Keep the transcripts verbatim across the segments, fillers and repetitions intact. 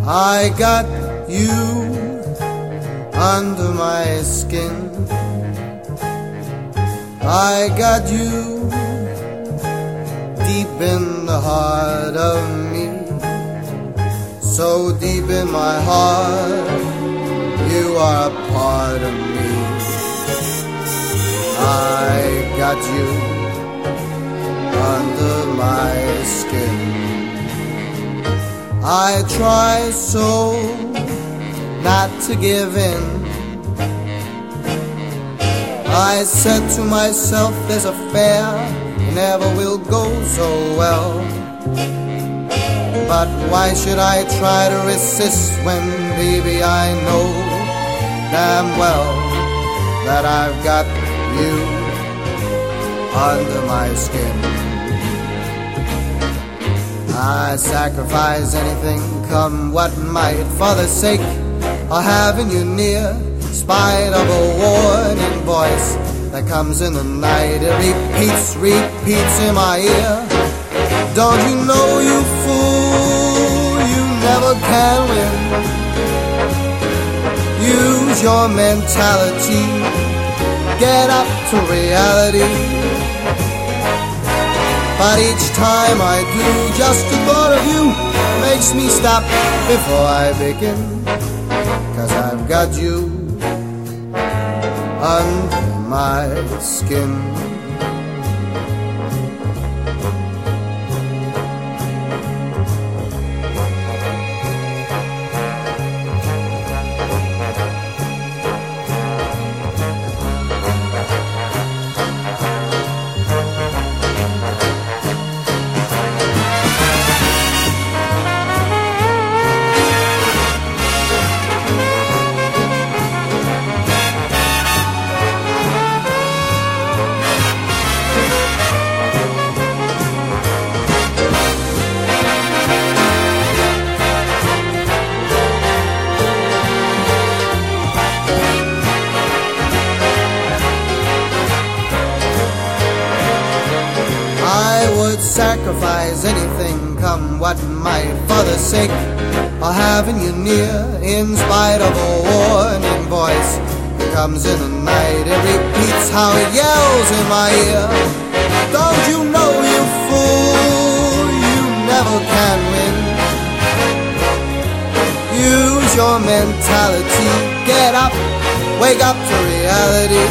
I got you under my skin. I got you deep in the heart of me. So deep in my heart, you are a part of me. I got you under my skin. I try so not to give in. I said to myself, this affair never will go so well. But why should I try to resist when, baby, I know damn well that I've got you under my skin. I sacrifice anything, come what might, for the sake of having you near. Spite of a warning voice that comes in the night, it repeats, repeats in my ear. Don't you know, you fool, you never can win. Use your mentality, get up to reality. But each time I do, just the thought of you makes me stop before I begin. 'Cause I've got you under my skin. Sacrifice anything, come what might, for the sake of having you near. In spite of a warning voice that comes in the night, it repeats how it yells in my ear. Don't you know, you fool, you never can win. Use your mentality, get up, wake up to reality.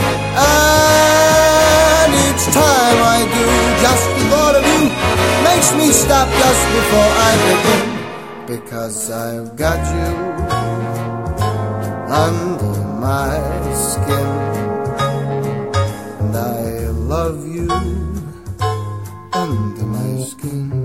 And each time I do, just the thought of you makes me stop just before I begin. Because I've got you under my skin. And I love you under my skin.